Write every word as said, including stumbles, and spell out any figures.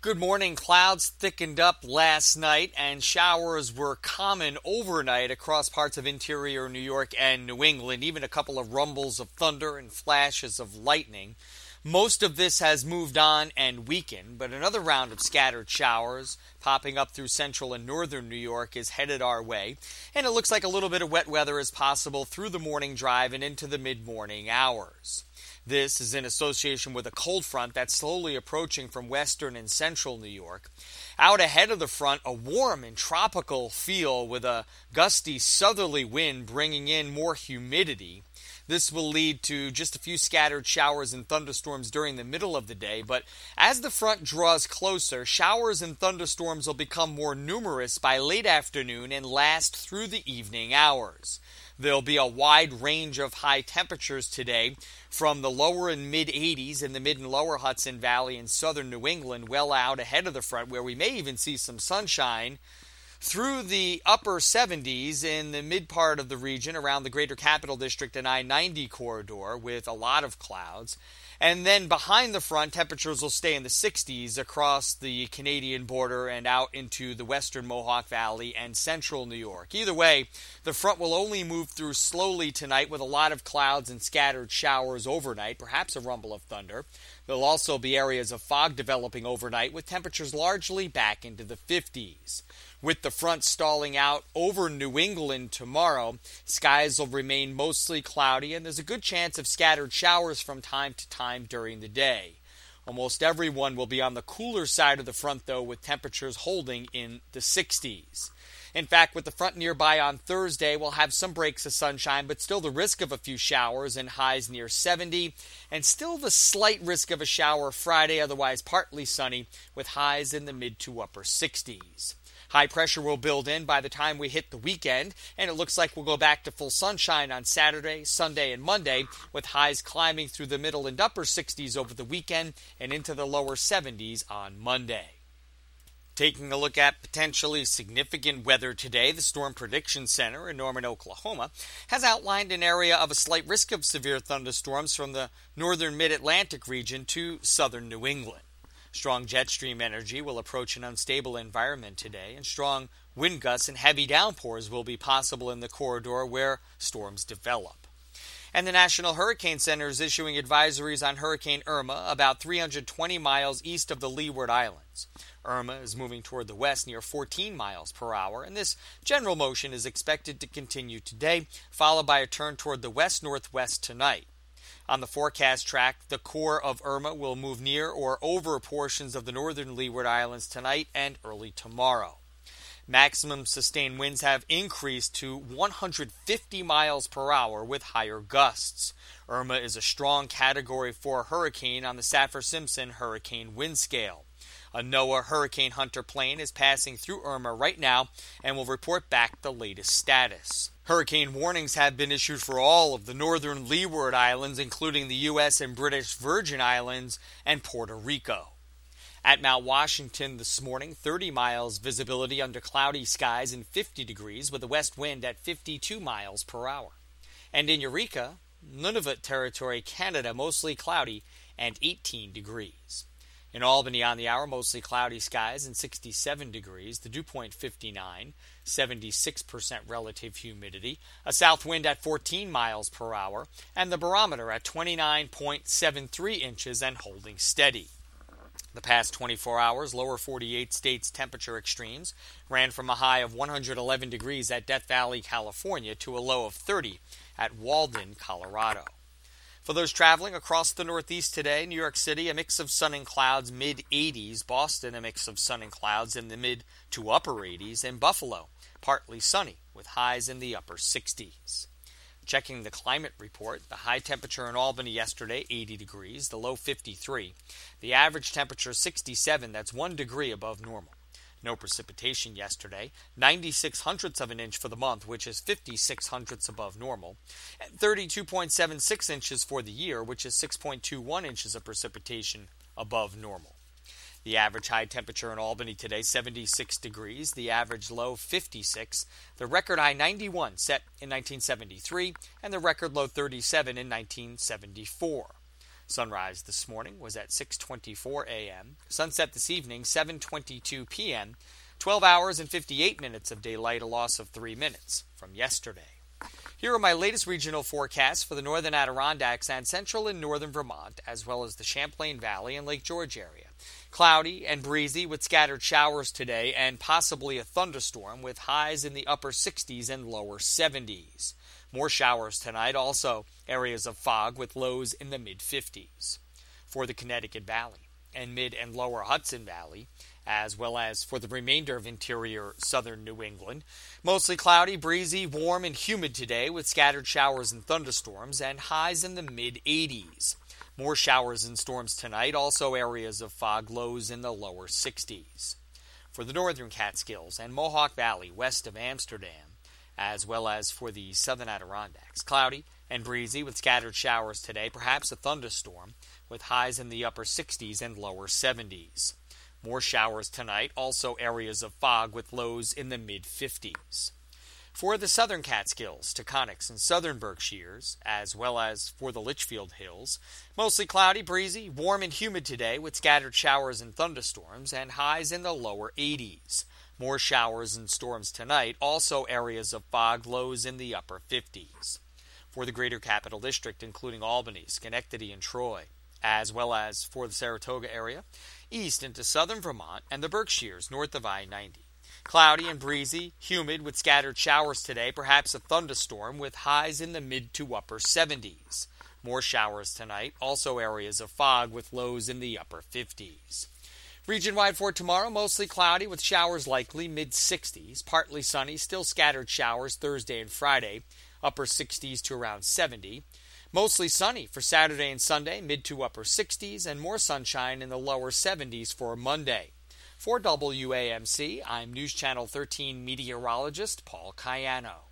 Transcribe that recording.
Good morning. Clouds thickened up last night and showers were common overnight across parts of interior New York and New England, even a couple of rumbles of thunder and flashes of lightning. Most of this has moved on and weakened, but another round of scattered showers popping up through central and northern New York is headed our way, and it looks like a little bit of wet weather is possible through the morning drive and into the mid-morning hours. This is in association with a cold front that's slowly approaching from western and central New York. Out ahead of the front, a warm and tropical feel with a gusty southerly wind bringing in more humidity. This will lead to just a few scattered showers and thunderstorms during the middle of the day, but as the front draws closer, showers and thunderstorms will become more numerous by late afternoon and last through the evening hours. There'll be a wide range of high temperatures today, from the lower and mid eighties in the mid and lower Hudson Valley in southern New England, well out ahead of the front, where we may even see some sunshine, through the upper seventies in the mid part of the region around the Greater Capital District and I ninety corridor with a lot of clouds. And then behind the front, temperatures will stay in the sixties across the Canadian border and out into the western Mohawk Valley and central New York. Either way, the front will only move through slowly tonight with a lot of clouds and scattered showers overnight, perhaps a rumble of thunder. There'll also be areas of fog developing overnight with temperatures largely back into the fifties. With the front stalling out over New England tomorrow, skies will remain mostly cloudy and there's a good chance of scattered showers from time to time during the day. Almost everyone will be on the cooler side of the front, though, with temperatures holding in the sixties. In fact, with the front nearby on Thursday, we'll have some breaks of sunshine, but still the risk of a few showers and highs near seventy, and still the slight risk of a shower Friday, otherwise partly sunny, with highs in the mid to upper sixties. High pressure will build in by the time we hit the weekend, and it looks like we'll go back to full sunshine on Saturday, Sunday, and Monday, with highs climbing through the middle and upper sixties over the weekend and into the lower seventies on Monday. Taking a look at potentially significant weather today, the Storm Prediction Center in Norman, Oklahoma, has outlined an area of a slight risk of severe thunderstorms from the northern mid-Atlantic region to southern New England. Strong jet stream energy will approach an unstable environment today, and strong wind gusts and heavy downpours will be possible in the corridor where storms develop. And the National Hurricane Center is issuing advisories on Hurricane Irma about three hundred twenty miles east of the Leeward Islands. Irma is moving toward the west near fourteen miles per hour, and this general motion is expected to continue today, followed by a turn toward the west-northwest tonight. On the forecast track, the core of Irma will move near or over portions of the northern Leeward Islands tonight and early tomorrow. Maximum sustained winds have increased to one hundred fifty miles per hour with higher gusts. Irma is a strong Category four hurricane on the Saffir-Simpson hurricane wind scale. A NOAA Hurricane Hunter plane is passing through Irma right now and will report back the latest status. Hurricane warnings have been issued for all of the northern Leeward Islands, including the U S and British Virgin Islands and Puerto Rico. At Mount Washington this morning, thirty miles visibility under cloudy skies and fifty degrees with a west wind at fifty-two miles per hour. And in Eureka, Nunavut Territory, Canada, mostly cloudy and eighteen degrees. In Albany on the hour, mostly cloudy skies and sixty-seven degrees, the dew point fifty-nine, seventy-six percent relative humidity, a south wind at fourteen miles per hour, and the barometer at twenty-nine point seven three inches and holding steady. The past twenty-four hours, lower forty-eight states temperature extremes ran from a high of one hundred eleven degrees at Death Valley, California, to a low of thirty at Walden, Colorado. For those traveling across the Northeast today, New York City, a mix of sun and clouds, mid eighties. Boston, a mix of sun and clouds in the mid to upper eighties. And Buffalo, partly sunny with highs in the upper sixties. Checking the climate report, the high temperature in Albany yesterday, eighty degrees, the low fifty-three. The average temperature sixty-seven, that's one degree above normal. No precipitation yesterday, ninety-six hundredths of an inch for the month, which is fifty-six hundredths above normal, and thirty-two point seven six inches for the year, which is six point two one inches of precipitation above normal. The average high temperature in Albany today, seventy-six degrees, the average low, fifty-six, the record high, ninety-one, set in nineteen seventy-three, and the record low, thirty-seven, in nineteen seventy-four. Sunrise this morning was at six twenty-four a.m. Sunset this evening, seven twenty-two p.m. twelve hours and fifty-eight minutes of daylight, a loss of three minutes from yesterday. Here are my latest regional forecasts for the northern Adirondacks and central and northern Vermont, as well as the Champlain Valley and Lake George area. Cloudy and breezy with scattered showers today and possibly a thunderstorm with highs in the upper sixties and lower seventies. More showers tonight, also areas of fog with lows in the mid-fifties. For the Connecticut Valley and mid and lower Hudson Valley, as well as for the remainder of interior southern New England, mostly cloudy, breezy, warm, and humid today with scattered showers and thunderstorms and highs in the mid-eighties. More showers and storms tonight, also areas of fog, lows in the lower sixties. For the northern Catskills and Mohawk Valley west of Amsterdam, as well as for the southern Adirondacks, cloudy and breezy with scattered showers today, perhaps a thunderstorm, with highs in the upper sixties and lower seventies. More showers tonight, also areas of fog with lows in the mid-fifties. For the southern Catskills, Taconics, and southern Berkshires, as well as for the Litchfield Hills, mostly cloudy, breezy, warm, and humid today with scattered showers and thunderstorms and highs in the lower eighties. More showers and storms tonight, also areas of fog, lows in the upper fifties. For the greater Capital District, including Albany, Schenectady, and Troy, as well as for the Saratoga area, east into southern Vermont and the Berkshires north of I ninety. Cloudy and breezy, humid with scattered showers today, perhaps a thunderstorm with highs in the mid to upper seventies. More showers tonight, also areas of fog with lows in the upper fifties. Region-wide for tomorrow, mostly cloudy with showers likely, mid-sixties. Partly sunny, still scattered showers Thursday and Friday, upper sixties to around seventy. Mostly sunny for Saturday and Sunday, mid to upper sixties, and more sunshine in the lower seventies for Monday. For W A M C, I'm News Channel thirteen meteorologist Paul Cayano.